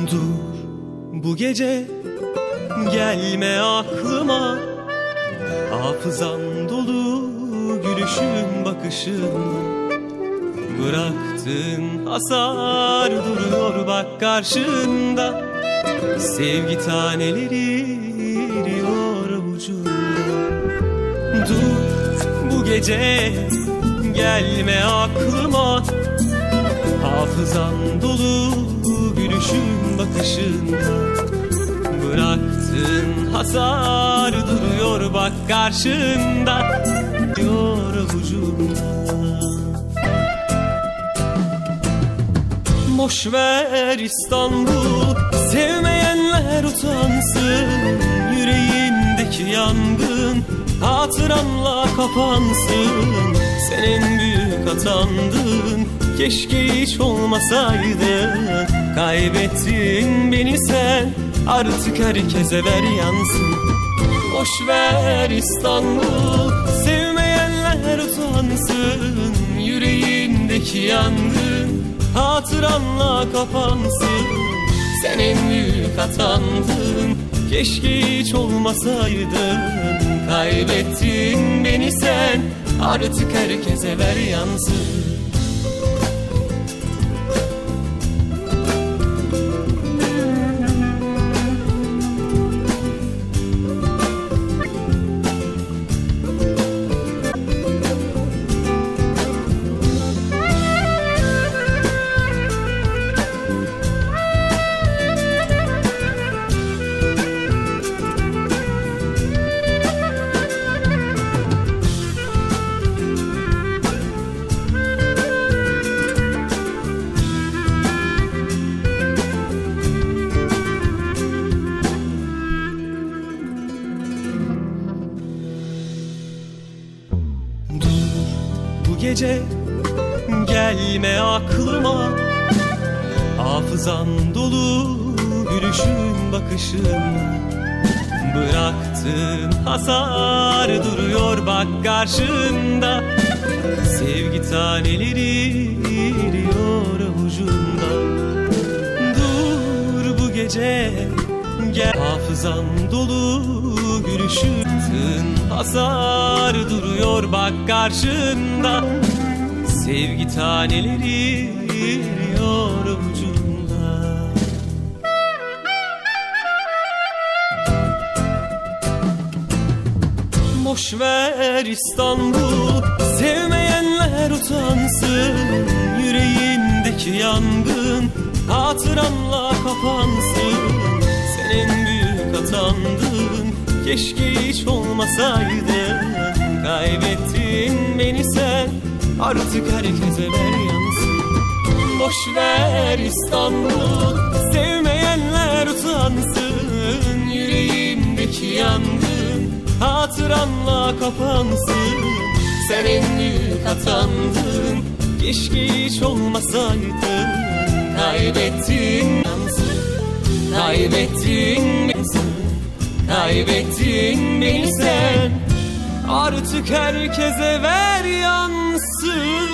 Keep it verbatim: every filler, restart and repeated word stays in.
Dur bu gece gelme aklıma, hafızam dolu gülüşün bakışın. Bıraktığın hasar duruyor bak karşında, sevgi taneleri eriyor avucunda. Dur bu gece gelme aklıma, hafızam dolu gülüşün bakışında. Bıraktığın hasar duruyor bak karşında, diyor avucunda. Boş ver İstanbul, sevmeyenler utansın. Yüreğindeki yangın hatıranla kapansın. Sen en büyük hatandın, keşke hiç olmasaydın. Kaybettin beni sen, artık herkese ver yansın. Boş ver İstanbul, sevmeyenler utansın. Yüreğindeki yangın hatıranla kapansın. Sen en büyük hatandın, keşke hiç olmasaydın. Kaybettin beni sen, artık herkese ver yansın. Bu gece gelme aklıma, hafızam dolu gülüşün bakışın. Bıraktığın hasar duruyor bak karşında, sevgi taneleri eriyor avucunda. Dur bu gece gel, hafızam dolu gülüşün. Hasar duruyor bak karşında, sevgi taneleri eriyor avucunda. Boş ver İstanbul, sevmeyenler utansın. Yüreğindeki yangın hatıranla kapansın. Sen en büyük hatandın, keşke hiç olmasaydın. Kaybettin beni sen, artık herkese ver yansın. Boş ver İstanbul, sevmeyenler utansın. Yüreğimdeki yangın hatıranla kapansın. Sen en büyük hatandın, keşke hiç olmasaydın. Kaybettin yansın, kaybettin yansın. Kaybettin beni sen, artık herkese ver yansın.